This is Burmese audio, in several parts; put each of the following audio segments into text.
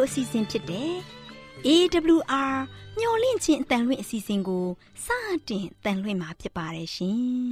အစီအစဉ်ဖြစ်တဲ့ AWR မျော်လင့်ခြင်းအတန်လွင့်အစီအစဉ်ကိုစတင်တန်လွင့်မှာဖြစ်ပါတယ်ရှင်။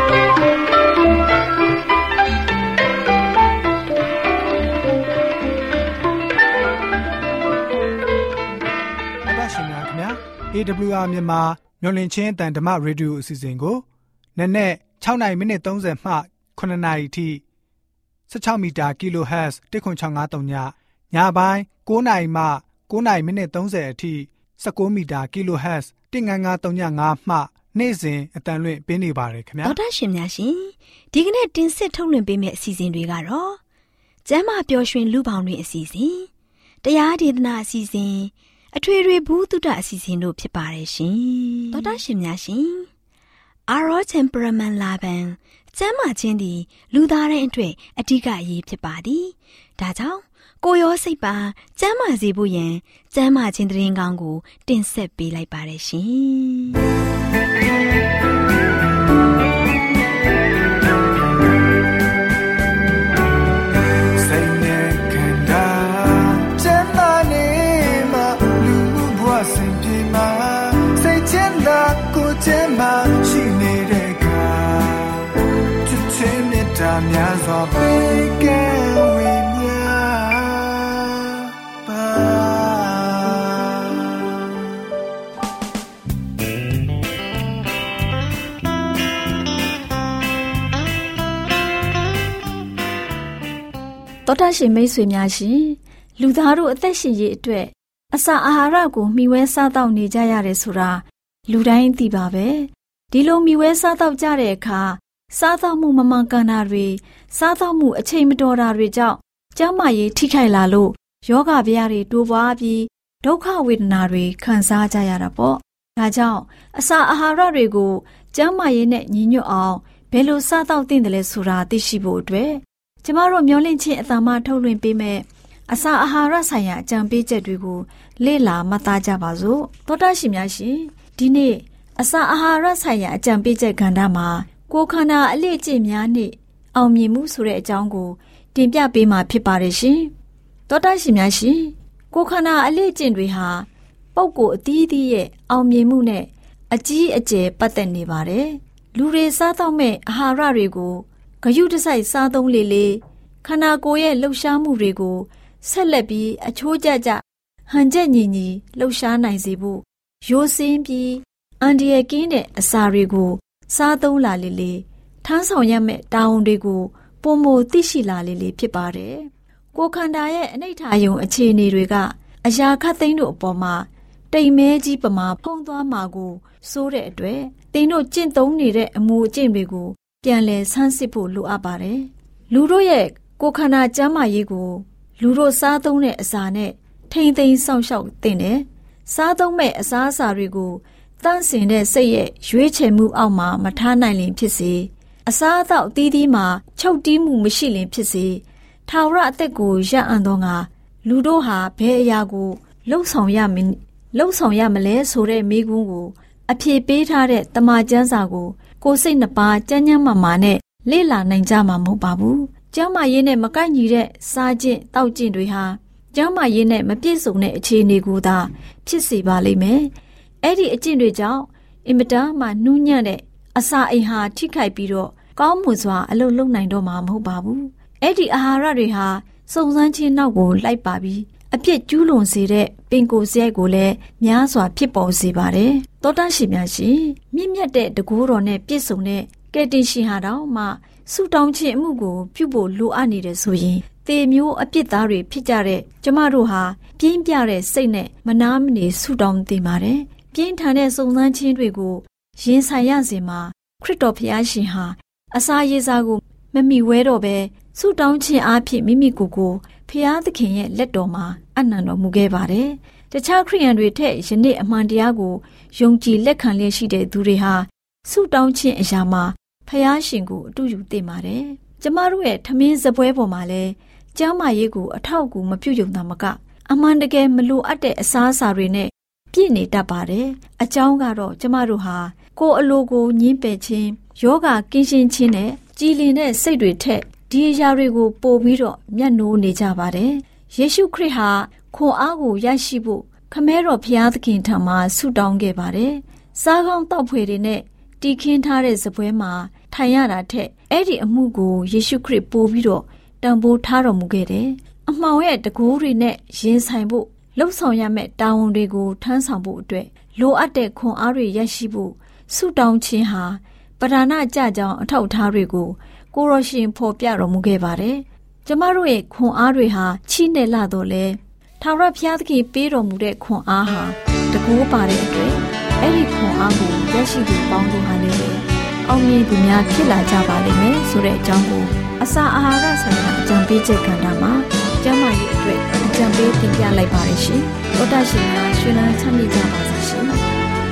ရှင်များခင်ဗျာ AWR မြန်မာမျော်လင့်ခြင်းအတန်ဓမ္မရေဒီယိုအစီအစဉ်ကိုနက်နဲ့6နိုင်မိနစ်30မှ9နာရီထိ16မီတာ kHz 10653ညပိုင်း9နိုင်မှ9နိုင်မိနစ်30အထိ19မီတာ kHz 15535မှနေ့စဉ်အတန်လွင့်ပေးနေပါတယ်ခင်ဗျာဒေါက်တာရှင်များရှင်ဒီကနေ့တင်ဆက်ထုတ်လွှင့်ပေးမယ့်အစီအစဉ်တွေကတော့ကျမ်းမာပျော်ရွှင်လူပေါင်းတွင်အစီအစဉ်တရားဒေသနာအစီအစဉ်အထွေထွေဘုဒ္ဓအစီအစဉ်တို့ဖြစ်ပါတယ်ရှင်ဒေါက်တာရှင်များရှင် Our temperament လာပန်ကျမ်းမာခြင်းသည်လူသားတိုင်းအတွက်အဓိကအရေးဖြစ်ပါသည်ဒါကြောင့်ကိုယ်ရောစိတ်ပါကျမ်းမာစေဖို့ယင်ကျမ်းမာခြင်းသတင်းကောင်းကိုတင်ဆက်ပေးလိုက်ပါတယ်ရှင်စိတ်နဲ့ခန္ဓာကျမ်းမာနေမှလူဘဝစဉ်ပြေမှာစိတ်ချမ်းသာကိုယ်ကျမ်းမာရှိနေတဲ့အခါချစ်ချင်းနဲ့တာများစွာပေးကဲဝေမျှပါတော်တာရှင်မိတ်ဆွေများရှင်လူသားတို့အသက်ရှင်ရေးအတွက်အစာအာဟာရကိုမျှဝဲစားတောက်နေကြရတယ်ဆိုတာလူတိုင်းသိပါပဲဒီလိုမျှဝဲစားတောက်ကြတဲ့အခါစားသောက်မှုမမှန်ကန်တာတွေစားသောက်မှုအချိန်မတော်တာတွေကြောင့်ကျန်းမာရေးထိခိုက်လာလို့ယောဂဗျာတွေတိုးပွားပြီးဒုက္ခဝေဒနာတွေခံစားကြရတာပေါ့ဒါကြောင့်အစာအာဟာရတွေကိုကျန်းမာရေးနဲ့ညီညွတ်အောင်ဘယ်လိုစားတောက်သင့်တယ်လဲဆိုတာသိရှိဖို့အတွက်ကျမတို့မျှော်လင့်ခြင်းအတ္တမထုတ်လွှင့်ပေးမယ်အစာအာဟာရဆိုင်ရာအကြံပေးချက်တွေကိုလေ့လာမှတ်သားကြပါစို့သောတာရှင်များရှင်ဒီနေ့အစာအာဟာရဆိုင်ရာအကြံပေးချက်ကဏ္ဍမှာကိုယ်ခန္ဓာအလေ့အကျင့်များနဲ့အောင်မြင်မှုဆိုတဲ့အကြောင်းကိုတင်ပြပေးမှာဖြစ်ပါတယ်ရှင်သောတာရှင်များရှင်ကိုယ်ခန္ဓာအလေ့အကျင့်တွေဟာပုဂ္ဂိုလ်အသီးသီးရဲ့အောင်မြင်မှုနဲ့အကြီးအကျယ်ပတ်သက်နေပါတယ်လူတွေစားသောက်မဲ့အာဟာရတွေကိုဂရုတစိုက်စားသုံးလေခန္ဓာကိုယ်ရဲ့လှုပ်ရှားမှုတွေကိုဆက်လက်ပြီးအချိုးကျကျဟန်ချက်ညီညီလှုပ်ရှားနိုင်စေဖို့ရိုးစင်းပြီးအန်ဒီရကင်းတဲ့အစာတွေကိုစားသုံးလာလေထမ်းဆောင်ရမယ့်တာဝန်တွေကိုပုံမသိရှိလာလေဖြစ်ပါတယ်ကိုယ်ခန္ဓာရဲ့အနိဋ္ဌာယုံအခြေအနေတွေကအရာခတ်သိမ်းတို့အပေါ်မှာတိမ်မဲကြီးပမာဖုံးသွားမှာကိုစိုးတဲ့အတွက်တင်းတို့ကျင့်သုံးနေတဲ့အမှုအကျင့်တွေကိုပြန်လည်ဆန်းစစ်ဖို့လိုအပ်ပါတယ်လူတို့ရဲ့ကိုယ်ခန္ဓာကျန်းမာရေးကိုလူတို့စားသုံးတဲ့အစာနဲ့ထိမ့်သိမ်းစောင့်ရှောက်သင့်တယ်စားသုံးမဲ့အစားအစာတွေကိုတန့်စင်တဲ့စိတ်ရဲ့ရွေးချယ်မှုအောက်မှာမထားနိုင်လင်ဖြစ်စေအစားအသောက်အသီးသီးမှာချုပ်တီးမှုမရှိလင်ဖြစ်စေထာဝရအသက်ကိုရအံ့သောငါလူတို့ဟာဘယ်အရာကိုလှုပ်ဆောင်ရမလဲဆိုတဲ့မေးခွန်းကိုအဖြေပေးထားတဲ့တမန်ကျမ်းစာကိုကိုယ်စိတ်နှပါကျမ်းမာနဲ့လေ့လာနိုင်ကြမှာမဟုတ်ပါဘူးကျမ်းမာရေးနဲ့မကိုက်ညီတဲ့စားကျင့်တောက်ကျင့်တွေဟာကျမ်းမာရေးနဲ့မပြည့်စုံတဲ့အခြေအနေကိုသာဖြစ်စေပါလိမ့်မယ်အဲ့ဒီအကျင့်တွေကြောင့်အင်မတန်မှနှူးညံ့တဲ့အစာအိမ်ဟာထိခိုက်ပြီးတော့ကောင်းမွန်စွာအလုပ်လုပ်နိုင်တော့မှာမဟုတ်ပါဘူးအဲ့ဒီအာဟာရတွေဟာစုံစမ်းခြင်းနောက်ကိုလိုက်ပါပြီးအပြစ်ကျူးလွန်စေတဲ့ပင်ကိုယ်စရိုက်ကိုလည်းများစွာဖြစ်ပေါ်စေပါတယ်သောတာရှင်များရှင်မြင့်မြတ်တဲ့တကူတော်နဲ့ပြည့်စုံတဲ့ကယ်တင်ရှင်ဟာတော့မှဆုတောင်းခြင်းအမှုကိုပြုဖို့လိုအပ်နေတယ်ဆိုရင်သေမျိုးအပြစ်သားတွေဖြစ်ကြတဲ့ကျမတို့ဟာပြင်းပြတဲ့စိတ်နဲ့မနာမနေဆုတောင်းသင့်ပါတယ်ပြင်းထန်တဲ့စုံစမ်းခြင်းတွေကိုရင်ဆိုင်ရစဉ်မှာခရစ်တော်ဖျားရှင်ဟာအစာရေစာကိုမမိဝဲတော့ပဲဆုတောင်းခြင်းအားဖြင့်မိမိကိုယ်ကိုဖျားသခင်ရဲ့လက်တော်မှာအနံ့တော်မူခဲ့ပါတယ်တခြားခရိယန်တွေထက်ယနေ့အမှန်တရားကိုယုံကြည်လက်ခံလျက်ရှိတဲ့သူတွေဟာဆုတောင်းခြင်းအရာမှာဖျားရှင်ကိုအတူယူသင့်ပါတယ်ကျမတို့ရဲ့ထမင်းစပွဲပေါ်မှာလဲကျမ်းမာရေးကိုအထောက်အကူမပြုတ်ယုံတာမကအမှန်တကယ်မလိုအပ်တဲ့အစားအစာတွေနဲ့ပြည့်နေတတ်ပါတယ်အကြောင်းကတော့ကျမတို့ဟာကိုယ်အလိုကိုညှင်းပယ်ခြင်းယောဂကင်းရှင်းခြင်းနဲ့ကြည်လင်တဲ့စိတ်တွေထက်ဒီအရာတွေကိုပို့ပြီးတော့မျက်နှိုးနေကြပါတယ်ယေရှုခရစ်ဟာခွန်အားကိုရရှိဖို့ခမဲတော်ဘုရားသခင်ထံမှာဆုတောင်းခဲ့ပါတယ်။စားကောင်းတောက်ဖွေတွေနဲ့တီးခင်းထားတဲ့စပွဲမှာထိုင်ရတာထက်အဲ့ဒီအမှုကိုယေရှုခရစ်ပို့ပြီးတော့တန်ဖိုးထားတော်မူခဲ့တယ်။အမှောင်ရဲ့တကူးတွေနဲ့ရင်ဆိုင်ဖို့လှုပ်ဆောင်ရမယ့်တာဝန်တွေကိုထမ်းဆောင်ဖို့အတွက်လိုအပ်တဲ့ခွန်အားတွေရရှိဖို့ဆုတောင်းခြင်းဟာပဓာနကြကြောင်းအထောက်အထားတွေကိုကိုရောရှင်ဖော်ပြတော်မူခဲ့ပါတယ်။ကျမတို့ရဲ့ခွန်အားတွေဟာချီးနှဲလာတော့လေထာဝရဘုရားသခင်ပေးတော်မူတဲ့ခွန်အားဟာတကူးပါတဲ့အတွက်အဲ့ဒီခွန်အားကိုရရှိသူပေါင်းတို့ဟာလည်းအောင်မြင်သူများဖြစ်လာကြပါလိမ့်မယ်ဆိုတဲ့အကြောင်းကိုအစာအာဟာရဆိုင်ရာအကြံပေးချက်ကဏ္ဍမှာကျမရဲ့အတွက်အကြံပေးတင်ပြလိုက်ပါရရှင်။သောတာရှင်များရှင်လန်းချမ်းမြေ့ကြပါစေရှင်။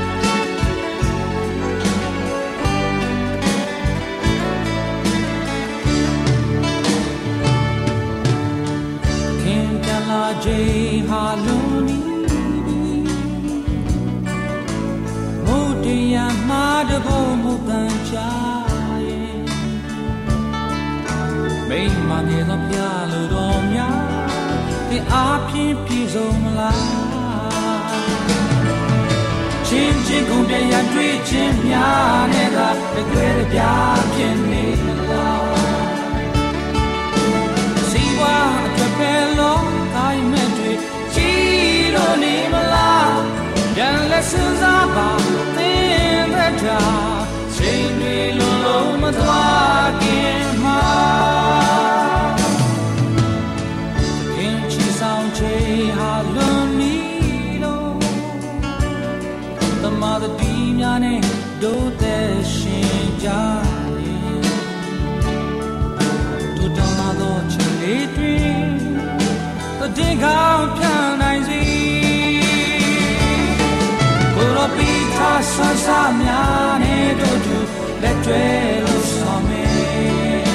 ခင်တလာခြင်းဟာလုံးနီမုတ်တရားမှာတဖို့မူတန်ချရဲ့မိမ္မာမြေသောပြလို့တော်များဒီအားဖြင့်ပြည့်စုံမလားချင်းချင်းကုန်တရားတွေ့ချင်းများနဲ့သာတကယ်ပြဖြစ်နေလားစီဝါအတွက်ပဲလို့တိုင်းမဲ့တွေ့ကြည်လို့နေမလားပြန်လက်စစားပါသင်တဲ့တာချိန်တွေလုံးလုံးမသွားခင်မှာခင်ချီဆောင်ချေဟာလွန်မီလို့တမန်တော်ဒီများနဲ့ဒုသက်ရှင်ကြရင်တို့တော်လာတော့ချင်လေးတွင်တဲ့ကောင်းပြန်နိုင်စီကိုရောပီသာဆန်းဆာများနဲ့တို့သူလက်တွဲလို့ဆောင်မယ်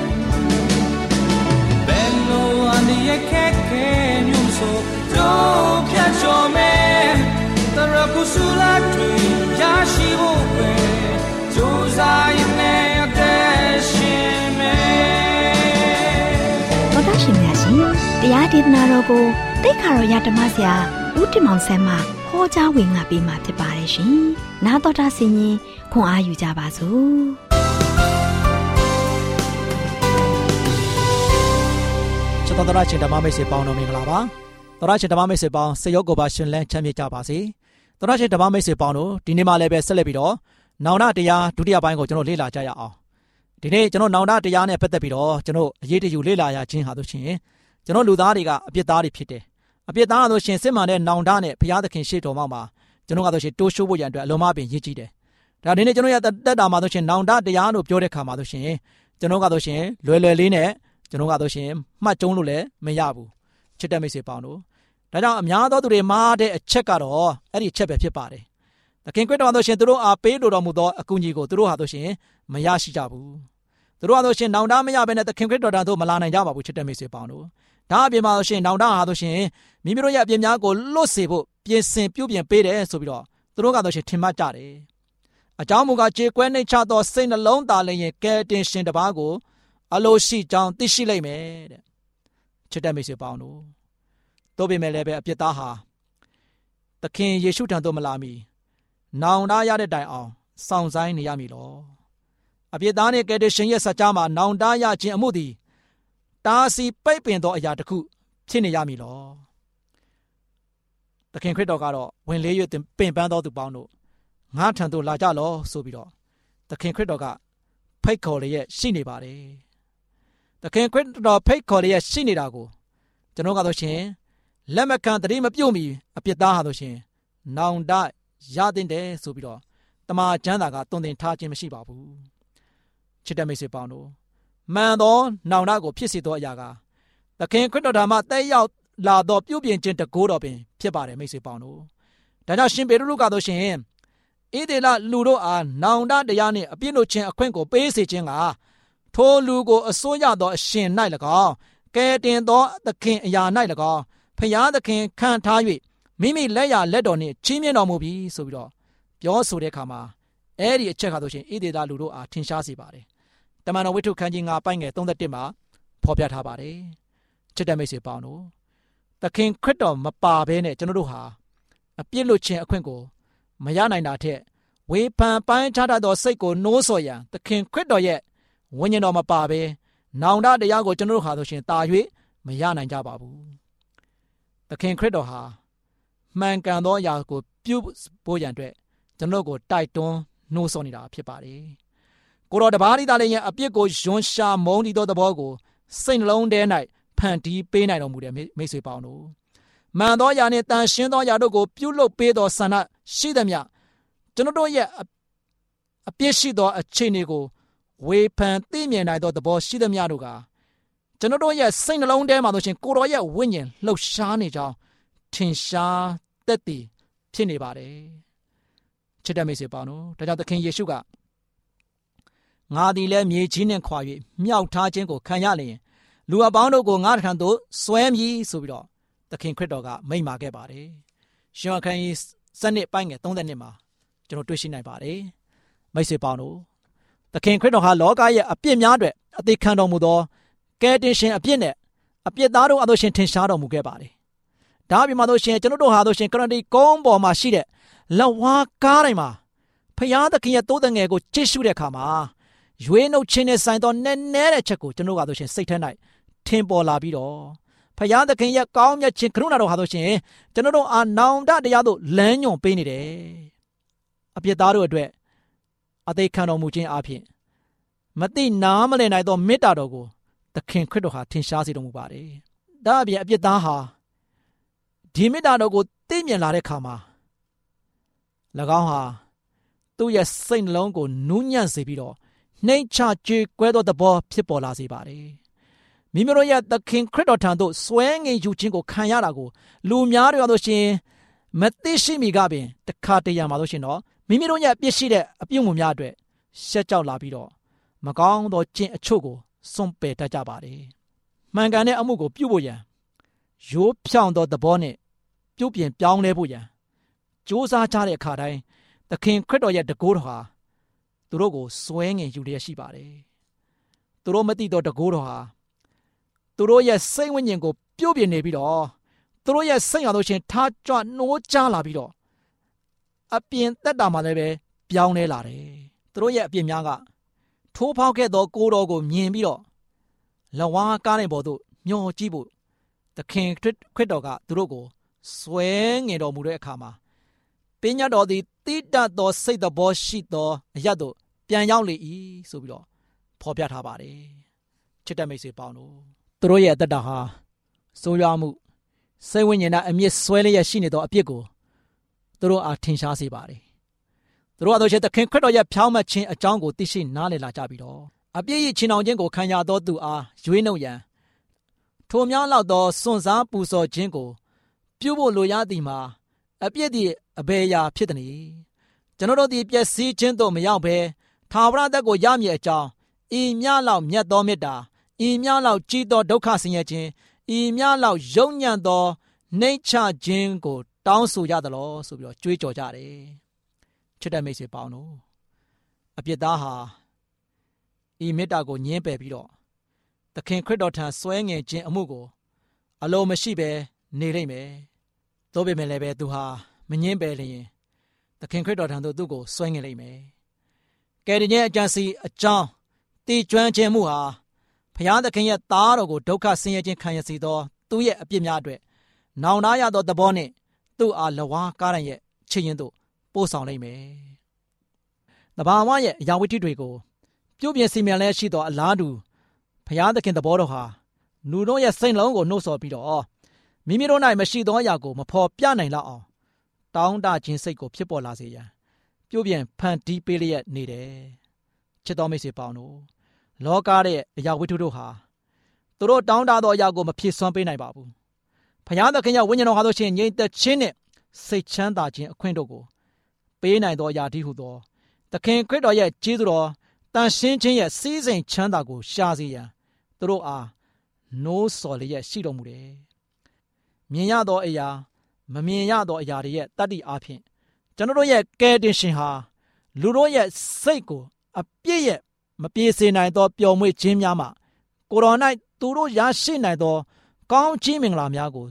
ဘယ်လိုအနေရခဲခဲမျိုးဆိုတို့ဖြတ်ကျော်မယ်တရကုဆူလာတွေရရှိဖို့ပဲကြိုးစားရင်လည်းအသက်ရှင်မယ်တော်တော်ရှင်များရှင်တရားဒေသနာတော်ကိုတိတ်ခါတော်ရဓမ္မဆရာဦးတင်မောင်ဆန်းမှဟောကြားဝင်ငါပေးมาဖြစ်ပါတယ်ရှင်။နားတော်တာဆင်ရင်ခွန်အားယူကြပါစို့။ချစ်တော်ရှင်ဓမ္မမိတ်ဆွေပေါင်းတော်မင်္ဂလာပါ။တော်ရှင်ဓမ္မမိတ်ဆွေပေါင်းစေရောကိုပါရှင်လန်းချမ်းမြေ့ကြပါစေ။တော်ရှင်ဓမ္မမိတ်ဆွေပေါင်းတို့ဒီနေ့မှလည်းပဲဆက်လက်ပြီးတော့နောင်တတရားဒုတိယပိုင်းကိုကျွန်တော်လေ့လာကြရအောင်။ဒီနေ့ကျွန်တော်နောင်တတရားနဲ့ပတ်သက်ပြီးတော့ကျွန်တော်အရေးတယူလေ့လာရခြင်းဟာဆိုရှင်ကျွန်တော်လူသားတွေကအပြစ်သားတွေဖြစ်တယ်။အပြစ်သားဆိုရှင်စစ်မှန်တဲ့နောင်တနဲ့ဘုရားသခင်ရှေ့တော်မှာကျွန်တော်ကဆိုရှင်တိုးရှိုးဖို့ရန်အတွက်အလုံးမပင်ရည်ကြည်တယ်။ဒါဒီနေ့ကျွန်တော်ရတက်တာမှာဆိုရှင်နောင်တတရားလို့ပြောတဲ့ခါမှာဆိုရှင်ကျွန်တော်ကဆိုရှင်လွယ်လွယ်လေးနဲ့ကျွန်တော်ကဆိုရှင်မှတ်ကျုံးလို့လည်းမရဘူး။ချစ်တဲ့မိတ်ဆွေပေါင်းတို့ဒါကြောင့်အများသောသူတွေမှားတဲ့အချက်ကတော့အဲ့ဒီအချက်ပဲဖြစ်ပါတယ်။သခင်ခရစ်တော်ဆိုရှင်သူတို့အားပေးတော်မူသောအကူအညီကိုသူတို့ဟာဆိုရှင်မရရှိကြဘူး။သူတို့ဟာဆိုရှင်နောင်တမရဘဲနဲ့သခင်ခရစ်တော်တို့မလာနိုင်ကြပါဘူးချစ်တဲ့မိတ်ဆွေပေါင်းတို့ဒါအပြင်မှာဆိုရှင်နောင်တဟာဆိုရှင်မိမိတို့ရဲ့အပြစ်များကိုလွတ်စေဖို့ပြင်ဆင်ပြုပြင်ပေးတယ်ဆိုပြီးတော့သူတို့ကဆိုရှင်ထင်မှတ်ကြတယ်။အကြောင်းမူကားကြေကွဲနှိမ့်ချသောစိတ်နှလုံးသားလည်းရင်ကဲတင်ရှင်တစ်ပါးကိုအလိုရှိကြောင်းသိရှိလိမ့်မယ်တဲ့ချစ်တဲ့မိတ်ဆွေပေါင်းတို့တို့ပေမဲ့လည်းပဲအပြစ်သားဟာသခင်ယေရှုထံသို့မလာမီနောင်တရတဲ့တိုင်အောင်စောင့်ဆိုင်းနေရမည်လောအပြစ်သားနဲ့ကဲတင်ရှင်ရဲ့စကြာမှာနောင်တရခြင်းအမှုသည်တာစီပိတ်ပင်သောအရာတစ်ခုဖြစ်နေရမည်လောသခင်ခရစ်တော်ကတော့ဝင်လေး၍ပင်ပန်းသောသူပေါင်းတို့ငါထံသို့လာကြလောဆိုပြီးတော့သခင်ခရစ်တော်ကဖိတ်ခေါ်လျက်ရှိနေပါတယ်သခင်ခရစ်တော်ဖိတ်ခေါ်လျက်ရှိနေတာကိုကျွန်တော်ကတော့ရှင်လက်မခံတတိမပြုတ်မီအပြစ်သားဟာဆိုရှင်နောင်တရတဲ့တယ်ဆိုပြီးတော့တမန်ကျမ်းစာကတုံသင်ထားခြင်းမရှိပါဘူးချစ်တဲ့မိတ်ဆွေပေါင်းတို့မှန်သောနောင်တကိုဖြစ်စေသောအရာကသခင်ခရစ်တော်ဓမ္မတက်ရောက်လာသောပြုပြင်ခြင်းတကိုးတော်ပင်ဖြစ်ပါတယ်မိတ်ဆွေပေါင်းတို့ဒါကြောင့်ရှင်ပေတရုကဆိုရှင်ဣသေလလူတို့အားနောင်တတရားနှင့်အပြစ်လို့ခြင်းအခွင့်ကိုပေးစေခြင်းကထိုလူကိုအစိုးရသောအရှင်၌၎င်းကဲတင်သောသခင်အရာ၌၎င်းဖျားသခင်ခံထား၍မိမိလက်ရလက်တော်နှင့်ချီးမြှင့်တော်မူပြီးဆိုပြီးတော့ပြောဆိုတဲ့အခါမှာအဲ့ဒီအချက်ခါဆိုရှင်ဣသေလလူတို့အားထင်ရှားစေပါတယ်တမန်တော်ဝိတ္ထုခန်းကြီး9ပိုင်းငယ်31မှာဖော်ပြထားပါတယ်ချစ်တဲ့မိတ်ဆွေပေါင်းတို့သခင်ခရစ်တော်မပါဘဲနဲ့ကျွန်တော်တို့ဟာအပြစ်လွတ်ခြင်းအခွင့်ကိုမရနိုင်တာထက်ဝေဖန်ပိုင်းခြားတတ်သောစိတ်ကိုနှိုးဆော်ရန်သခင်ခရစ်တော်ရဲ့ဝိညာဉ်တော်မပါဘဲနောင်တတရားကိုကျွန်တော်တို့ဟာဆိုရှင်တာ၍မရနိုင်ကြပါဘူးသခင်ခရစ်တော်ဟာမှန်ကန်သောအရာကိုပြုဖို့ရန်အတွက်ကျွန်တော်ကိုတိုက်တွန်းနှိုးဆော်နေတာဖြစ်ပါတယ်ကိုတော်တပါးဒီသားလေးရဲ့အပြစ်ကိုယွန်းရှာမုန်းတီးသောသဘောကိုစိတ်နှလုံးထဲ၌ဖန်တီးပေးနိုင်တော်မူတဲ့မိတ်ဆွေပေါင်းတို့မှန်သောအရာနှင့်တန်ရှင်းသောအရာတို့ကိုပြုလုပ်ပေးသောဆန္ဒရှိသမျှကျွန်တော်တို့ရဲ့အပြစ်ရှိသောအခြေအနေကိုဝေဖန်သိမြင်နိုင်သောသဘောရှိသမျှတို့ကကျွန်တော်တို့ရဲ့စိတ်နှလုံးထဲမှာဆိုရှင်ကိုတော်ရဲ့ဝိညာဉ်လှုပ်ရှားနေကြောင်းထင်ရှားသက်သေဖြစ်နေပါတယ်ချစ်တဲ့မိတ်ဆွေပေါင်းတို့ဒါကြောင့်သခင်ယေရှုကငါသည်လည်းမြေကြီးနှင့်ခွာ၍မြောက်ထားခြင်းကိုခံရလျင်လူအပေါင်းတို့ကိုငါထံသို့ဆွဲမည်ဆိုပြီးတော့သခင်ခရစ်တော်ကမိန့်မာခဲ့ပါတယ်ရှင်အခန်းကြီးစနစ်ပိုင်းငယ်32မှာကျွန်တော်တွေ့ရှိနိုင်ပါတယ်မိတ်ဆွေပေါင်းတို့သခင်ခရစ်တော်ဟာလောကရဲ့အပြစ်များအတွက်အသေးခံတော်မူသောကယ်တင်ရှင်အပြစ်နဲ့အပြစ်သားတို့အသိရှင်ထင်ရှားတော်မူခဲ့ပါတယ်ဒါအပြင်မှာတို့ရှင်ကျွန်တော်တို့ဟာတို့ရှင်ကရဏီကုန်းပေါ်မှာရှိတဲ့လက်ဝါးကားတိုင်းမှာဖျားသခင်ရဲ့တိုးတငယ်ကိုကြည့်ရှုတဲ့အခါမှာရွေးနှုတ်ခြင်းနဲ့ဆိုင်သောနည်းနည်းတဲ့ချက်ကိုကျွန်တော်ကတို့ရှင်စိတ်ထဲ၌ထင်ပေါ်လာပြီးတော့ဖျားသခင်ရဲ့ကောင်းမြတ်ခြင်းကရုဏာတော်ဟာတို့ရှင်ကျွန်တော်တို့အာနောင်တတရားတို့လမ်းညွှန်ပေးနေတယ်အပြစ်သားတို့အတွက်အသေးခံတော်မူခြင်းအပြင်မသိနားမလည်နိုင်သောမေတ္တာတော်ကိုသခင်ခရစ်တော်ဟာထင်ရှားစေတော်မူပါတယ်ဒါအပြင်အပြစ်သားဟာဒီမေတ္တာတော်ကိုသိမြင်လာတဲ့အခါမှာ၎င်းဟာသူ့ရဲ့စိတ်နှလုံးကိုနူးညံ့စေပြီးတော့နှိမ့်ချကြေကွဲသောသဘောဖြစ်ပေါ်လာစေပါတယ်မိမိတို့ရဲ့သခင်ခရစ်တော်ထံသို့ဆွဲငင်ယူခြင်းကိုခံရတာကိုလူများတွေဆိုရှင်မသိရှိမိကပင်တခါတရံမှာဆိုရှင်တော့မိမိတို့ရဲ့ပြစ်ရှိတဲ့အပြုအမူများအတွက်ရှက်ကြောက်လာပြီးတော့မကောင်းသောကျင့်အချို့ကိုစွန့်ပယ်တတ်ကြပါတယ်မှန်ကန်တဲ့အမှုကိုပြုဖို့ရန်ရိုးဖြောင်းသောသဘောနဲ့ပြုပြင်ပြောင်းလဲဖို့ရန်ကြိုးစားကြတဲ့အခါတိုင်းသခင်ခရစ်တော်ရဲ့တကိုးတော်ဟာသူတို့ကိုစွဲငင်ယူလျက်ရှိပါတယ်သူတို့မသိတော့တကိုးတော်ဟာသူတို့ရဲ့စိတ်ဝိညာဉ်ကိုပြုပြင်နေပြီးတော့သူတို့ရဲ့စိတ်ဟာလို့ရှင်ထားကြွနှိုးကြားလာပြီးတော့အပြင်သက်တာမှလည်းပဲပြောင်းလဲလာတယ်သူတို့ရဲ့အပြင်များကထိုးဖောက်ခဲ့သောကိုယ်တော်ကိုမြင်ပြီးတော့လက်ဝါးကားတဲ့ပေါ်သို့မျှော်ကြည့်ဖို့သခင်ခရစ်တော်ကသူတို့ကိုဆွဲငင်တော်မူတဲ့အခါမှာပညာတော်သည်တိတတ်သောစိတ်သဘောရှိသောအရတ်တို့ပြန်ရောက်လေ၏ဆိုပြီးတော့ဖော်ပြထားပါတယ်ချစ်တဲ့မိတ်ဆွေပေါင်းတို့သူတို့ရဲ့အသက်တာဟာဆိုးရွားမှုစိတ်ဝိညာဉ်နဲ့အမြင့်ဆွဲလျက်ရှိနေသောအပြစ်ကိုသူတို့အားထင်ရှားစေပါတယ်သူတို့အတို့ရဲ့သခင်ခရစ်တော်ရဲ့ဖြောင်းမှတ်ခြင်းအကြောင်းကိုသိရှိနားလည်လာကြပြီးတော့အပြစ်ရချင်းအောင်ခြင်းကိုခံရသောသူအားရွေးနှုတ်ရန်ထိုများလောက်သောစွန့်စားပူဇော်ခြင်းကိုပြုဖို့လိုရသည်မှာအပြစ်သည်အဘယ်ရာဖြစ်သနည်းကျွန်တော်တို့သည်ပျက်စီးခြင်းသို့မရောက်ဘဲထာဝရသက်ကိုရမည်အကြောင်းဤမြလောက်မြတ်သောမေတ္တာဤမြလောက်ကြီးသောဒုက္ခဆင်းရဲခြင်းဤမြလောက်ယုံညံ့သောနှိမ့်ချခြင်းကိုတောင်းဆိုကြသလိုဆိုပြီးတော့ကြွေးကြော်ကြတယ်ချစ်တဲ့မိတ်ဆွေပေါင်းတို့အပြစ်သားဟာဤမေတ္တာကိုညှင်းပယ်ပြီးတော့သခင်ခရစ်တော်ထံဆွဲငင်ခြင်းအမှုကိုအလိုမရှိဘဲနေလိမ့်မယ်သို့ပေမဲ့လည်းပဲသူဟာမငြင်းပယ်လျင်သခင်ခရစ်တော်ထံသို့သူ့ကိုဆွဲငင်လိမ့်မယ်ကယ်တင်ခြင်းအကြံစီအကြောင်းတည်ကျွမ်းခြင်းမှုဟာဘုရားသခင်ရဲ့သားတော်ကိုဒုက္ခဆင်းရဲခြင်းခံရစေသောသူ့ရဲ့အပြစ်များအတွက်နောင်နာရသောသဘောနဲ့သူ့အားလဝါကားရန်ရဲ့ချစ်ရင်တို့ပို့ဆောင်လိမ့်မယ်။တဘာဝရဲ့အရာဝတ္ထုတွေကိုပြုပြင်စီမံလဲရှိသောအလားတူဘုရားသခင်သဘောတော်ဟာလူတို့ရဲ့စိတ်လုံးကိုနှိုးဆော်ပြီးတော့မိမိတို့၌မရှိသောအရာကိုမဖော်ပြနိုင်လောက်အောင်တောင်းတခြင်းစိတ်ကိုဖြစ်ပေါ်လာစေရန်ပြုပြင်ဖန်တီးပေးလျက်နေတယ်။ချစ်တော်မိတ်ဆွေပေါင်းတို့လောကရဲ့အရာဝတ္ထုတို့ဟာသူတို့တောင်းတသောအရာကိုမဖြည့်စွမ်းပေးနိုင်ပါဘူး။ဘုရားသခင်ရဲ့ဝိညာဉ်တော်ဟာဆိုရှင်ငြိမ်သက်ခြင်းနဲ့စိတ်ချမ်းသာခြင်းအခွင့်တို့ကိုပေးနိုင်သောအရာတည်းဟုသောသခင်ခရစ်တော်ရဲ့ကျေးဇူးတော်တန်ရှင်းခြင်းရဲ့စည်းစိမ်ချမ်းသာကိုရှာစေရန်သူတို့အားနိုးဆော်လျက်ရှိတော်မူတယ်။မြင်ရသောအရာမမြင်ရသောအရာတွေရဲ့တတ္တိအားဖြင့်ကျွန်တော်တို့ရဲ့ကယ်တင်ရှင်ဟာလူတို့ရဲ့စိတ်ကိုအပြည့်ရဲ့မပြေစေနိုင်သောပျော်မွေ့ခြင်းများမှကိုယ်တော်၌သူတို့ရရှိနိုင်သောကောင်းချီးမင်္ဂလာများကို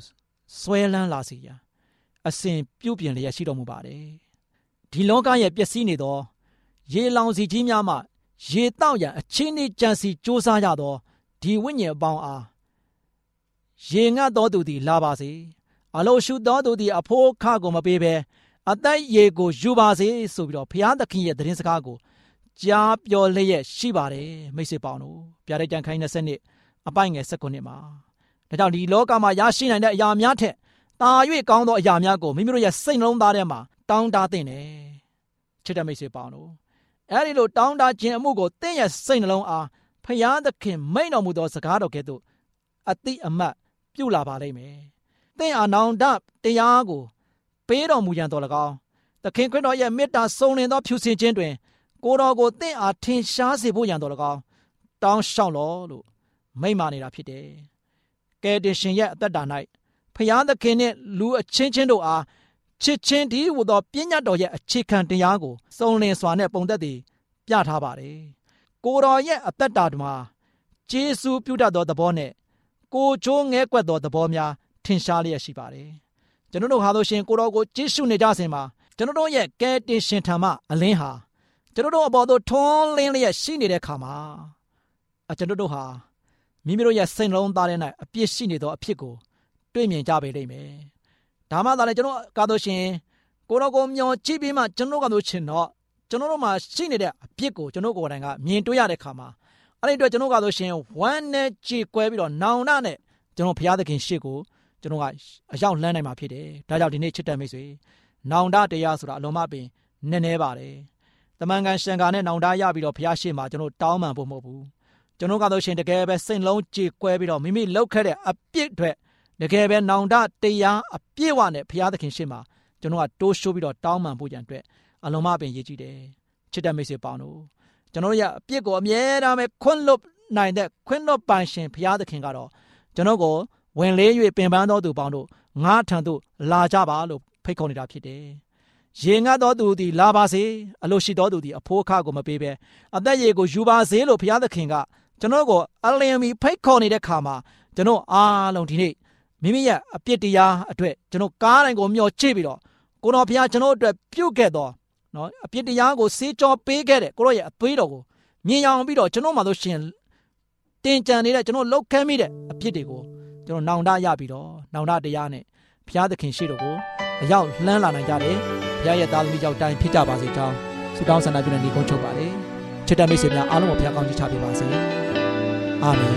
ဆွဲလန်းလာစေရန်အစဉ်ပြုပြင်လျက်ရှိတော်မူပါတယ်ဒီလောကရဲ့ပျက်စီးနေသောရေလောင်စီကြီးများမှရေတောက်ရန်အချင်းနှင့်ကြံစီကြိုးစားကြသောဒီဝိညာဉ်အပေါင်းအားရေငတ်သောသူသည်လာပါစေအလိုရှုသောသူသည်အဖို့ခကိုမပေးဘဲအသက်ရေကိုယူပါစေဆိုပြီးတော့ဘုရားသခင်ရဲ့သတင်းစကားကိုကြားပြောလျက်ရှိပါတယ်မိတ်ဆွေပေါင်းတို့ဗျာဒိတ်တန်ခိုင်း20နှစ်အပိုင်ငယ်19မှာဒါကြောင့်ဒီလောကမှာရရှိနိုင်တဲ့အရာများထက်တာ၍ကောင်းသောအရာများကိုမိမိတို့ရဲ့စိတ်နှလုံးသားထဲမှာတောင်းတသင့်တယ်ချစ်တဲ့မိတ်ဆွေပေါင်းတို့အဲဒီလိုတောင်းတခြင်းအမှုကိုသင်ရဲ့စိတ်နှလုံးအားဘုရားသခင်မိန့်တော်မူသောစကားတော်ကဲ့သို့အတိအမှတ်ပြုလာပါလိမ့်မယ်သင်အာနောင်တတရားကိုပေးတော်မူရန်တော်၎င်းသခင်ခရစ်တော်ရဲ့မေတ္တာစုံလင်သောဖြူစင်ခြင်းတွင်ကိုယ်တော်ကိုသင်အားထင်ရှားစေဖို့ရန်တော်၎င်းတောင်းလျှောက်လောလို့မိန့်မာနေတာဖြစ်တယ်ကယ်တင်ရှင်ရဲ့အသက်တာ၌ဖျားသခင်နှင့်လူအချင်းချင်းတို့အားချစ်ချင်းတည်းဟူသောပညတ်တော်ရဲ့အခြေခံတရားကိုစုံလင်စွာနဲ့ပုံသက်သည်ပြထားပါတယ်ကိုယ်တော်ရဲ့အသက်တာမှာကျေးဇူးပြုတတ်သောသဘောနဲ့ကိုချိုးငဲကွက်သောသဘောများထင်ရှားလျက်ရှိပါတယ်ကျွန်တော်တို့ဟာလို့ရှင်ကိုယ်တော်ကိုကြည့်ရှုနေကြစဉ်မှာကျွန်တော်တို့ရဲ့ကယ်တင်ရှင်ထံမှအလင်းဟာကျွန်တော်တို့အပေါ်သို့ထွန်းလင်းလျက်ရှိနေတဲ့ခါမှာကျွန်တော်တို့ဟာမိမိတို့ရဲ့စိတ်နှလုံးသားထဲ၌အပြစ်ရှိနေသောအဖြစ်ကိုတွေ့မြင်ကြပေလိမ့်မယ်ဒါမှသာလေကျွန်တော်ကားလို့ရှင်ကိုယ်တော်ကိုမျှော်ကြည့်ပြီးမှကျွန်တော်ကလို့ရှင်တော့ကျွန်တော်တို့မှာရှိနေတဲ့အပြစ်ကိုကျွန်တော်ကိုယ်တိုင်ကမြင်တွေ့ရတဲ့ခါမှာအဲ့ဒီအတွက်ကျွန်တော်ကလို့ရှင်ဝမ်းနဲ့ကြေကွဲပြီးတော့နောင်တနဲ့ကျွန်တော်ဘုရားသခင်ရှေ့ကိုကျွန်တော်ကအရောက်လှမ်းနိုင်မှာဖြစ်တယ်ဒါကြောင့်ဒီနေ့ချစ်တဲ့မိတ်ဆွေနောင်တတရားဆိုတာအလုံးမပင်နည်းနည်းပါတယ်တမန်ကန်ရှံကာနဲ့နောင်တရပြီးတော့ဘုရားရှေ့မှာကျွန်တော်တောင်းပန်ဖို့မဟုတ်ဘူးကျွန်တော်ကလို့ရှင်တကယ်ပဲစိတ်လုံးကြေကွဲပြီးတော့မိမိလောက်ခဲ့တဲ့အပြစ်တွေတကယ်ပဲနောင်တတရားအပြည့်ဝနဲ့ဘုရားသခင်ရှေ့မှာကျွန်တော်ကတိုးရှိုးပြီးတော့တောင်းပန်ဖို့ကြံအတွက်အလုံးမပင်ရည်ကြည်တယ်ချစ်တဲ့မိတ်ဆွေပေါင်းတို့ကျွန်တော်ရဲ့အပြစ်ကိုအမြဲတမ်းပဲခွင့်လွတ်နိုင်တဲ့ခွင့်လွတ်ပိုင်ရှင်ဘုရားသခင်ကတော့ကျွန်တော်ကိုဝင်လေး၍ပင်ပန်းသောသူပေါင်းတို့ငါထံသို့လာကြပါလို့ဖိတ်ခေါ်နေတာဖြစ်တယ်ရေငတ်သောသူသည်လာပါစေအလိုရှိသောသူသည်အဖိုးအခကိုမပေးဘဲအသက်ရေကိုယူပါစေလို့ဘုရားသခင်ကကျွန်တော်ကိုအလင်းမီဖိတ်ခေါ်နေတဲ့ခါမှာကျွန်တော်အားလုံးဒီနေ့မိမိရဲ့အပြစ်တရားအတွက်ကျွန်တော်ကားတိုင်းကိုမျှော်ကြည့်ပြီးတော့ကိုတော်ဘုရားကျွန်တော်အတွက်ပြုတ်ခဲ့တော့နော်အပြစ်တရားကိုစေးကြောပေးခဲ့တဲ့ကိုတော်ရဲ့အသွေးတော်ကိုမြင်အောင်ပြီးတော့ကျွန်တော်မှလို့ရှင်တင်ကြံနေတဲ့ကျွန်တော်လောက်ခဲမိတဲ့အပြစ်တွေကိုကျွန်တော်နောင်တရပြီးတော့နောင်တတရားနဲ့ဘုရားသခင်ရှေ့တော်ကိုအရောက်လှမ်းလာနိုင်ကြတယ်ဘုရားရဲ့သားသမီးကြောင့်တိုင်းဖြစ်ကြပါစေကြောင်းဆုတောင်းဆန္ဒပြုနေကုန်းချုပ်ပါတယ်ချစ်တဲ့မိတ်ဆွေများအားလုံးကိုဘုရားကောင်းချီးချပေးပါစေအာမင်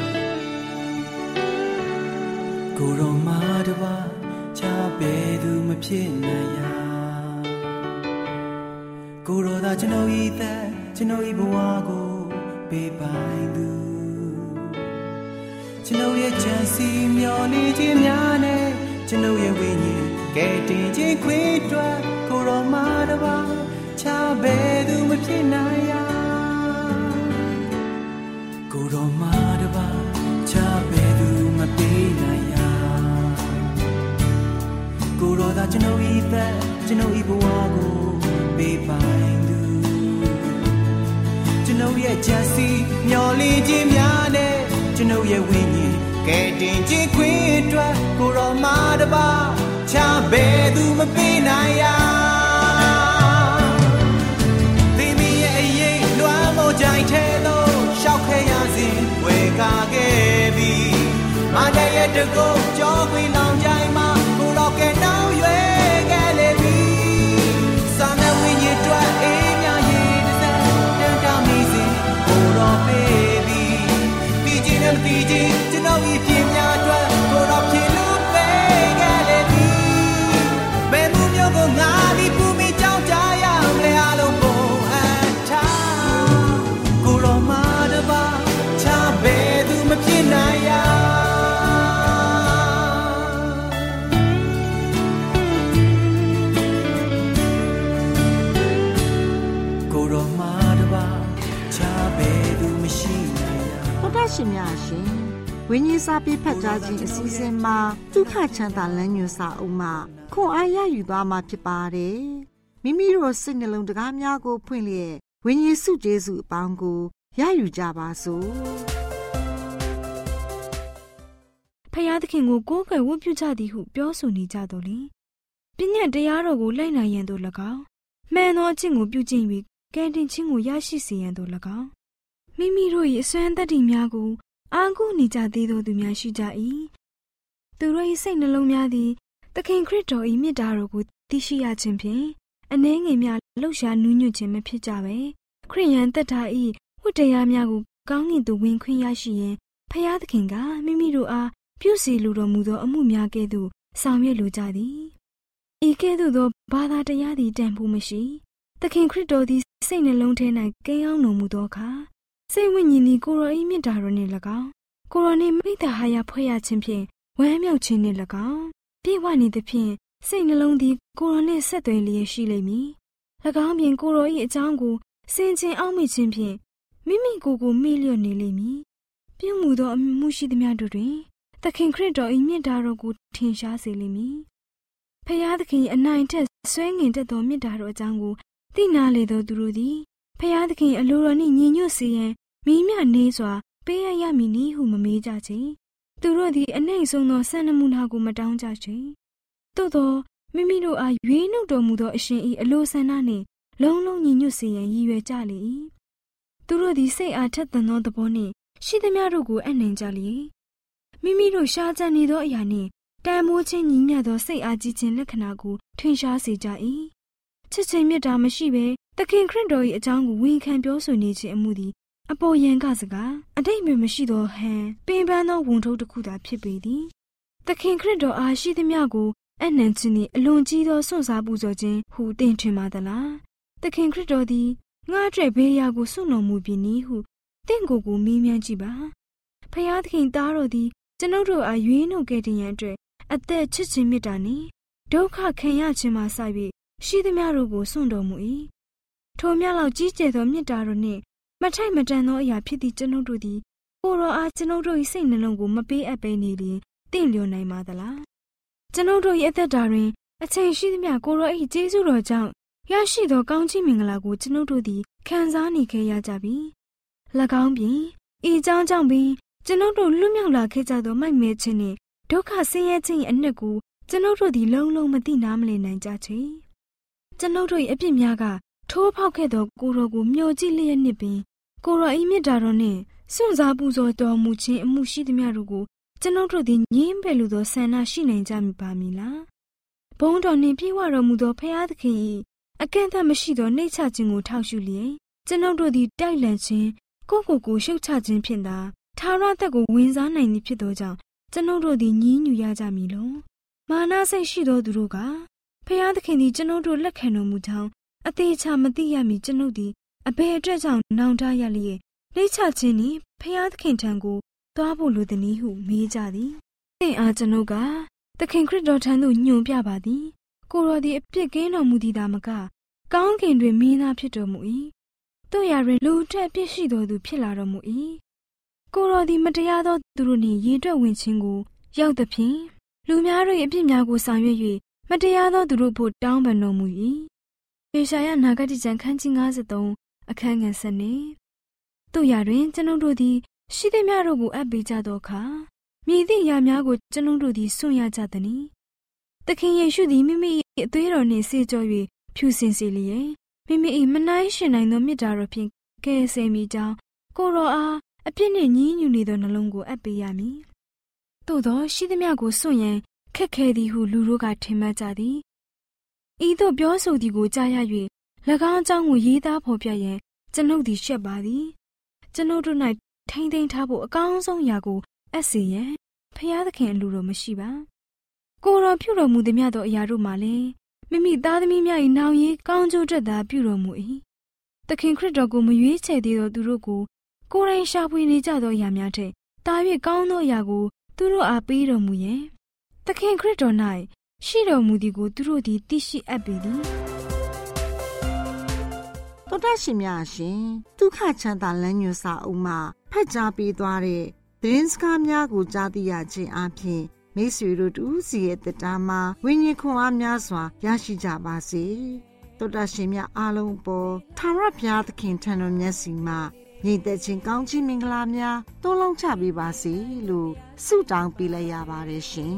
ကိုရောမာတပါချပေသူမဖြစ်နိုင်ရာကိုရောသာကျွန်တော်ဤသက်ကျွန်တော်ဤဘဝကိုပေးပိုင်သူကျွန်တော်ရဲ့ချမ်းစီမျောနေခြင်းများနဲ့ကျွန်တော်ရဲ့ဝိညာဉ်ကဲတင်ခြင်းခွေးတွက်ကိုရောမာတပါချပေသူမဖြစ်နိုင်ရာကိုရောမာတပါချပေသူမပေးနိုင်ရာကိုရောသာကျွန်တော်ဤသက်ကျွန်တော်ဤဘဝကိုပေးပိုင်သူကျွန်တော်ရဲ့ချမ်းစီမျောလင်းခြင်းများနဲ့ကျွန်တော်ရဲ့ဝိညာဉ်ကဲတင်ခြင်းခွေးအတွက်ကိုရောမာတပါချဘယ်သူမပေးနိုင်ရာသင်မရဲ့အရေးလွမ်းမို့ကြိုက်ထဲလို့ရှောက်ခဲရစဉ်ဝေကာခဲ့ပြီမတဲ့ရဲ့တကုတ်ကြောခွေလောင်ကြိုင်မှာကိုတော့ကဲနောင်ရွယ်ခဲ့လေပြီစာနဲ့ဝိညာဉ်အတွက်အေးမြရေးတစ်စက်တန်တာမီစဉ်ကိုတော့ပေးပြီဒီချင်းနဲ့ဒီချင်းကျွန်တော်ဤပြင်းများအတွက်ကိုတော့ဖြစ်လို့ပေးခဲ့လေပြီဘယ်မှုမျိုးကိုငါဒီပူမိကြောင်းကြရမလဲအလုံးပုံအထားကိုတော့မာတပါချဘယ်သူမဖြစ်နိုင်ရာရှင်များရှင်ဝိညာဉ်စာပေဖတ်ကြားခြင်းအစီအစဉ်မှာဒုက္ခချမ်းသာလမ်းညွှန်စာအုပ်မှခွန်အားရယူသွားမှာဖြစ်ပါတယ်မိမိတို့စိတ်နှလုံးတကားများကိုဖွင့်လျက်ဝိညာဉ်စုကျေးဇူးအပေါင်းကိုရယူကြပါစို့ဖယားသခင်ကိုကိုးကွယ်ဝတ်ပြုကြသည်ဟုပြောဆိုနေကြတော်လေပညာတရားတော်ကိုလိုက်နိုင်ရန်တို့၎င်းမှန်သောအကျင့်ကိုပြုကျင့်၍ကယ်တင်ခြင်းကိုရရှိစေရန်တို့၎င်းမိမိတို့၏အစွမ်းတတ္တိများကိုအားကိုးနေကြသေးသောသူများရှိကြ၏သူတို့၏စိတ်နှလုံးများသည်သခင်ခရစ်တော်၏မြတ်တာတော်ကိုသိရှိရခြင်းဖြင့်အနှဲငယ်များလှုပ်ရှားနူးညွတ်ခြင်းမဖြစ်ကြပဲခရစ်ယာန်သက်တာ၏ဝတ္တရားများကိုကောင်းကင်သို့ဝင်ခွင့်ရရှိရန်ဖယားသခင်ကမိမိတို့အားပြုစီလိုတော်မူသောအမှုများကဲ့သို့ဆောင်ရွက်လိုကြသည်ဤကဲ့သို့သောဘာသာတရားသည်တန်ဖိုးမရှိသခင်ခရစ်တော်သည်စိတ်နှလုံးထဲ၌ကဲအောင်တော်မူသောအခါစိတ်ဝိညာဉ်သည်ကိုယ်တော်၏မြတ်တာတော်နှင့်၎င်းကိုယ်တော်နှင့်မိတ္တဟာယဖွဲ့ရခြင်းဖြင့်ဝမ်းမြောက်ခြင်းနှင့်၎င်းပြည့်ဝနေသဖြင့်စိတ်နှလုံးသည်ကိုယ်တော်နှင့်ဆက်သွယ်လျက်ရှိလိမ့်မည်၎င်းပြင်ကိုယ်တော်၏အကြောင်းကိုစင်ကြင်အောက်မေ့ခြင်းဖြင့်မိမိကိုယ်ကိုမေ့လျော့နေလိမ့်မည်ပြုမှုသောအမှုရှိသမျှတို့တွင်သခင်ခရစ်တော်၏မြတ်တာတော်ကိုထင်ရှားစေလိမ့်မည်ဖယားသခင်အနိုင်ထက်ဆွဲငင်တတ်သောမြတ်တာတော်အကြောင်းကိုသိနာလေသောသူတို့သည်ဖယားသခင်အလိုတော်နှင့်ညီညွတ်စေရန်မိမျှနေစွာပေးရမည်နည်းဟုမမေးကြချေသူတို့သည်အနှိမ့်ဆုံးသောစံနမူနာကိုမတောင်းကြချေသို့သောမိမိတို့အားရွေးနှုတ်တော်မူသောအရှင်၏အလိုဆန္ဒနှင့်လုံးလုံးညီညွတ်စေရန်ရည်ရွယ်ကြလေ၏သူတို့သည်စိတ်အားထက်သန်သောသဘောနှင့်ရှိသမျှတို့ကိုအနှံကြလေမိမိတို့ရှားကြံနေသောအရာနှင့်တန်မိုးခြင်းညီမျှသောစိတ်အားကြီးခြင်းလက္ခဏာကိုထင်ရှားစေကြ၏ချစ်ခြင်းမေတ္တာမရှိဘဲသခင်ခရစ်တော်၏အကြောင်းကိုဝန်ခံပြောဆိုနေခြင်းအမှုသည်အပေါ်ယံကစကားအတိတ်ပဲမရှိသောဟန်ပင်ပန်းသောဝန်ထုပ်တစ်ခုသာဖြစ်ပေသည်သခင်ခရစ်တော်အားရှိသမျှကိုအနှံခြင်းနှင့်အလွန်ကြီးသောစွန့်စားပူဇော်ခြင်းဟုသင်ထင်ပါသလားသခင်ခရစ်တော်သည်ငါ့အတွက်ဘေးရာကိုစွန့်တော်မူပြီနည်းဟုသင်ကိုယ်ကိုမေးမြန်းကြည့်ပါဖယားသခင်သားတော်သည်ကျွန်ုပ်တို့အားရွေးနှုတ်ခဲ့တဲ့ရန်အတွက်အသက်ချစ်ခြင်းမေတ္တာနှင့်ဒုက္ခခံရခြင်းမှစ၍ရှိသမျှတို့ကိုစွန့်တော်မူ၏ထိုမြတ်လောက်ကြီးကျယ်သောမေတ္တာတော်နှင့်မထိုက်မတန်သောအရာဖြစ်သည့်ကျွန်ုပ်တို့သည်ကိုယ်တော်အားကျွန်ုပ်တို့၏စိတ်နှလုံးကိုမပေးအပ်ဘဲနေလျင်တင့်လျော်နိုင်ပါသလားကျွန်ုပ်တို့၏အသက်တာတွင်အချိန်ရှိသမျှကိုယ်တော်၏ကျေးဇူးတော်ကြောင့်ရရှိသောကောင်းချီးမင်္ဂလာကိုကျွန်ုပ်တို့သည်ခံစားနေခဲ့ရကြပြီ၎င်းပြင်ဤအကြောင်းကြောင့်ပင်ကျွန်ုပ်တို့လွတ်မြောက်လာခဲ့ကြသောမိုက်မဲခြင်းနှင့်ဒုက္ခဆင်းရဲခြင်း၏အနှစ်ကိုကျွန်ုပ်တို့သည်လုံးလုံးမသိနားမလည်နိုင်ကြချေကျွန်ုပ်တို့၏အပြစ်များကထိုးဖောက်ခဲ့သောကိုယ်တော်ကိုမျှော်ကြည့်လျက်နှင့်ပင်ကိုယ်တော်၏မြတ်တာတော်နှင့်စွန့်စားပူဇော်တော်မူခြင်းအမှုရှိသမျှတို့ကိုကျွန်ုပ်တို့သည်ငြင်းပယ်လိုသောဆန္ဒရှိနိုင်ကြမည်ပါမည်လားဘုန်းတော်နှင့်ပြည့်ဝတော်မူသောဖယားသခင်၏အကန့်အသတ်မရှိသောနှိမ့်ချခြင်းကိုထောက်ရှုလျက်ကျွန်ုပ်တို့သည်တိုက်လန့်ခြင်းကိုယ့်ကိုယ်ရှုတ်ချခြင်းဖြင့်သာထာဝရသက်ကိုဝင်စားနိုင်သည်ဖြစ်သောကြောင့်ကျွန်ုပ်တို့သည်ညှဉ်းညူရကြမည်လောမာနစိတ်ရှိသောသူတို့ကဖယားသခင်သည်ကျွန်ုပ်တို့လက်ခံတော်မူကြောင်းအသေးချာမသိရမည်ကျွန်ုပ်သည်အဘယ်အတွက်ကြောင့်နောင်တရလျက်နှိမ့်ချခြင်းနှင့်ဖယားသခင်ထံကိုသွားဖို့လိုသည်ဟုမေးကြသည်သင်အားကျွန်ုပ်ကသခင်ခရစ်တော်ထံသို့ညွှန်ပြပါသည်ကိုယ်တော်သည်အပြစ်ကင်းတော်မူသည်သာမကကောင်းကင်တွင်မင်းသားဖြစ်တော်မူ၏တို့ရာတွင်လူထက်အပြစ်ရှိတော်သူဖြစ်လာတော်မူ၏ကိုယ်တော်သည်မတရားသောသူတို့နှင့်ရေတွက်ဝင်ခြင်းကိုရောက်သဖြင့်လူများတို့၏အပြစ်များကိုဆောင်ရွက်၍မတရားသောသူတို့ဖို့တောင်းပန်တော်မူ၏ယေရှာယနာဂတိကျမ်းခန်းကြီး53အခန်းငယ်7တို့ရာတွင်ကျွန်ုပ်တို့သည်ရှိသမျှတို့ကိုအပ်ပေးကြသောအခါမြည်သည့်အရာများကိုကျွန်ုပ်တို့သည်စွန့်ရကြသည်။သခင်ယေရှုသည်မိမိ၏အသွေးတော်နှင့်ဆေးကြော၍ဖြူစင်စေလျက်မိမိ၏မနှိုင်းရှင်နိုင်သောမေတ္တာတော်ဖြင့်ကယ်ဆယ်မိကြောင်းကိုယ်တော်အားအပြစ်နှင့်ညှဉ်းညူနေသောနှလုံးကိုအပ်ပေးရမည်။သို့သောရှိသမျှကိုစွန့်ရန်ခက်ခဲသည်ဟုလူတို့ကထင်မှတ်ကြသည်။ဤသို့ပြောဆိုသည်ကိုကြားရ၍၎င်းအကြောင်းကိုရေးသားဖော်ပြရန်ကျွန်ုပ်သည်ရှက်ပါသည်။ကျွန်ုပ်တို့၌ထိမ့်သိမ်းထားဖို့အကောင်းဆုံးအရာကိုအပ်စေရန်ဖယားသခင်အလိုတော်မရှိပါကိုယ်တော်ပြုတော်မူသည်များသောအရာတို့မှာလည်းမိမိသားသမီးများ၏နောင်ရေးကောင်းကျိုးအတွက်သာပြုတော်မူ၏သခင်ခရစ်တော်ကိုမရွေးချယ်သေးသောသူတို့ကိုကိုယ်တိုင်ရှာဖွေနေကြသောအရာများထက်တာ၍ကောင်းသောအရာကိုသူတို့အားပေးတော်မူရန်သခင်ခရစ်တော်၌ရှိတော်မူသည်ကိုသူတို့သည်သိရှိအပ်ပေသည်တော်တရှင်များရှင်ဒုက္ခချမ်းသာလမ်းညွှန်စာအုပ်မှာဖတ်ကြားပေးသွားတဲ့သတင်းစကားများကိုကြားသိရခြင်းအပြင်မိတ်ဆွေတို့တူစီရဲ့တက်တာမှာဝိညာဉ်ခွန်အားများစွာရရှိကြပါစေတော်တရှင်များအားလုံးပေါ်ထာဝရဘုရားသခင်ထံတော်မျက်စီမှာညီသက်ချင်းကောင်းချီးမင်္ဂလာများတိုးလုံးချပေးပါစေလို့ဆုတောင်းပေးလိုက်ရပါတယ်ရှင်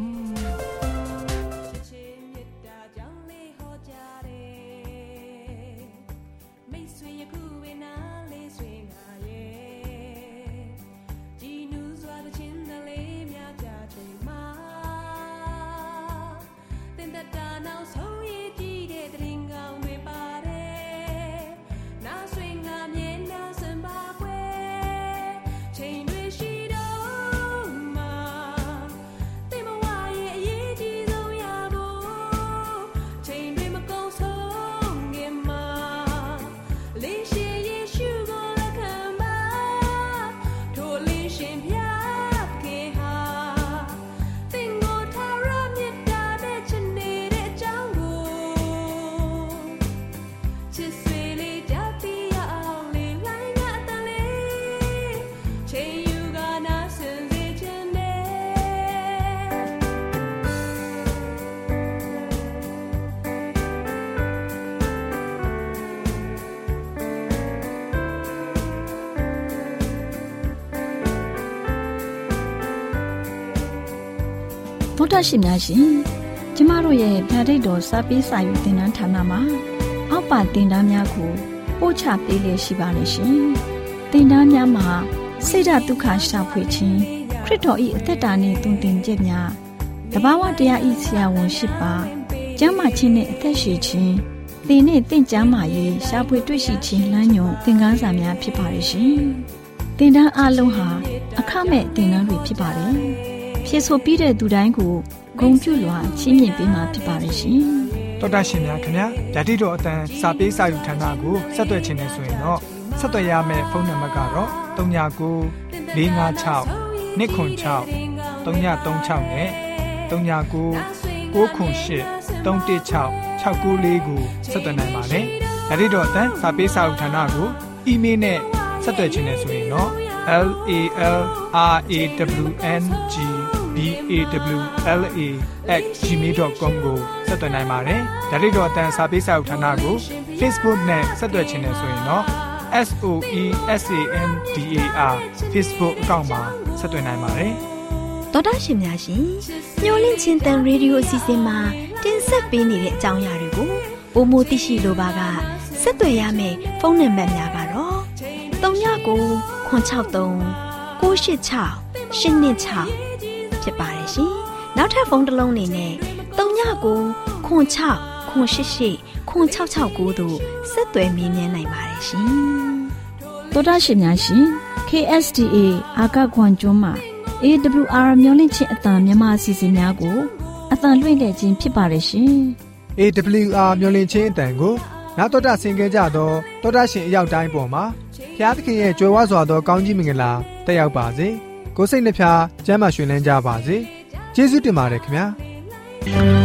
ဗုဒ္ဓရှင်များရှင်ကျမတို့ရဲ့ဗျာဒိတ်တော်စာပေးစာယူသင်တန်းဌာနမှာအောက်ပါသင်တန်းများကိုပို့ချပေးလေရှိပါတယ်ရှင်သင်တန်းများမှာဆိဒ္ဓတုခရှာဖွေခြင်းခရစ်တော်၏အသက်တာနှင့်တုန်တင်ချက်များတဘာဝတရားဤဆရာဝန်ရှိပါကျမ်းမာခြင်းနှင့်အသက်ရှိခြင်းသင်နှင့်တင့်ကျမ်းမာရေးရှာဖွေတွေ့ရှိခြင်းလမ်းညွန်သင်ခန်းစာများဖြစ်ပါတယ်ရှင်သင်တန်းအလုံးဟာအခမဲ့သင်တန်းတွေဖြစ်ပါတယ်ဖြည့်ဆို့ပြီးတဲ့သူတိုင်းကိုဂုဏ်ပြုလွှာချီးမြှင့်ပေးမှာဖြစ်ပါတယ်ရှင်။တော်တာရှင်များခင်ဗျာဓာတိတော်အတန်းစာပေးစာယူဌာနကိုဆက်သွယ်ခြင်းနဲ့ဆိုရင်တော့ဆက်သွယ်ရမယ့်ဖုန်းနံပါတ်ကတော့39 656 296 336နဲ့39 98 316 694ကိုဆက်သွယ်နိုင်ပါတယ်။ဓာတိတော်အတန်းစာပေးစာယူဌာနကိုအီးမေးလ်နဲ့ဆက်သွယ်ခြင်းနဲ့ဆိုရင်တော့LALRAWNGBAWLA@gmail.com ကိုဆက်သွင်းနိုင်ပါတယ်။ဒါ့အပြင်တော့အတန်းစာပေးစာဥထာဏာကို Facebook နဲ့ဆက်သွယ်ခြင်းနဲ့ဆိုရင်တော့ SOESANDAR Facebook အကောင့်မှာဆက်သွင်းနိုင်ပါတယ်။တော်တာရှင်များရှင်ညှို့လင့်ချင်းတန်ရေဒီယိုအစီအစဉ်မှာတင်ဆက်ပေးနေတဲ့အကြောင်းအရာတွေကိုပိုမိုသိရှိလိုပါကဆက်သွယ်ရမယ့်ဖုန်းနံပါတ်များကတော့39 963 986 826ဖြစ်ပါတယ်ရှင်။နောက်ထပ်ဖုန်းတစ်လုံးနေနဲ့39 96 988 9669တို့ဆက်သွယ်မြင်းမြန်းနိုင်ပါတယ်ရှင်။သောတာရှင်များရှင် KSTA အာကခွန်ကျွန်းမှာ AWR မျိုးလင့်ချင်းအတံမြန်မာအစီအစဉ်များကိုအတံလွှင့်ခဲ့ခြင်းဖြစ်ပါတယ်ရှင်။ AWR မျိုးလင့်ချင်းအတံကိုနောက်တော်တာဆင်ကြကြတော့တော်တာရှင်အရောက်တိုင်းပေါ်မှာဘုရားသခင်ရဲ့ကြွယ်ဝစွာသောကောင်းကြီးမင်္ဂလာတက်ရောက်ပါစေ။ကိုယ်စိတ်နှဖျားကျမ်းမာရွှင်လန်းကြပါစေ။ကျေးဇူးတင်ပါတယ်ခင်ဗျာ။